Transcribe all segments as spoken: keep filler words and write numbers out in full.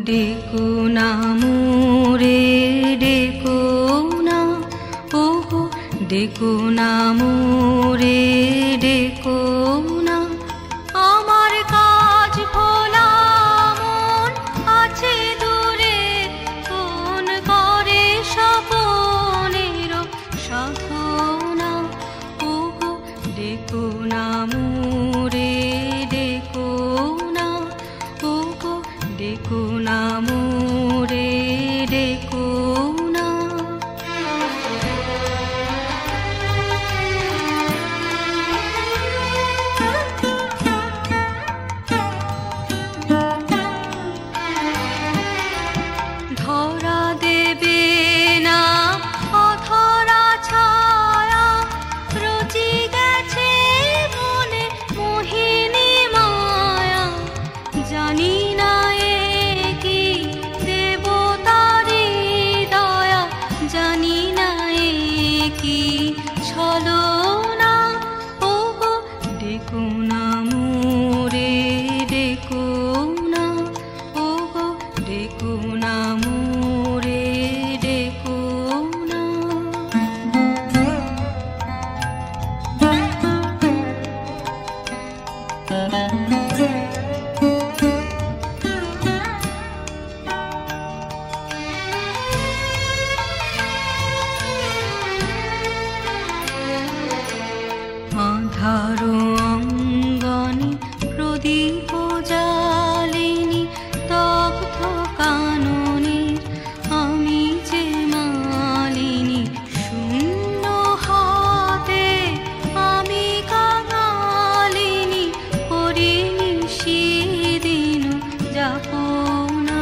ডেকো না মোরে ডেকো না, ওগো ডেকো না মোরে ডেকো না। আমার কাজ ভোলা মন আছে দূরে, কোন করে স্বপনের সাধনা। ওগো ডেকো না মোরে ডেকো না, ওগো ডেকো না মোরে ডেকো না। ধরা দেবে না অধরা ছায়া, রচি গেছে মনে মোহিনী মায়া। জানি না এ কি দেবতারি দয়া, জানি না এ কি ছলনা। ওগো ডেকো না মোরে ডেকো না, ওগো ডেকো না মোরে ডেকো না। আঁধারো অঙ্গনে প্রদীপ জালিনী, দগ্ধ কাননের আমি যে মালিনী। শূন্য হাতে আমি কাঙালিনী, করিনি সেদিন যাপনা।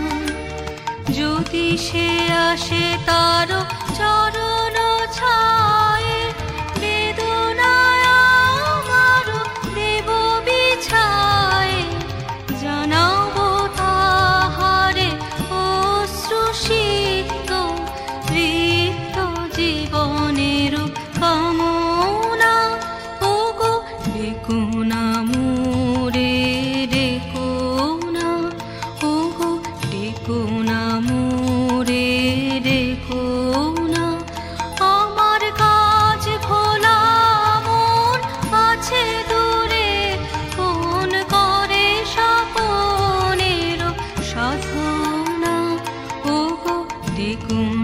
যদি সে আসে তার চরণ ছায়ে, বেদনায় আমার দেব বিছায়ে। জানাবো তাহারে অশ্রুসিক্ত রিক্ত জীবনের কামনা। ওগো ডেকো না মোরে ডেকো না, ওগো ডেকো না মোরে ডেকো না। আমার কাজ ভোলা মন আছে দূরে, কোন করে স্বপনের সাধনা। ওগো ডেকো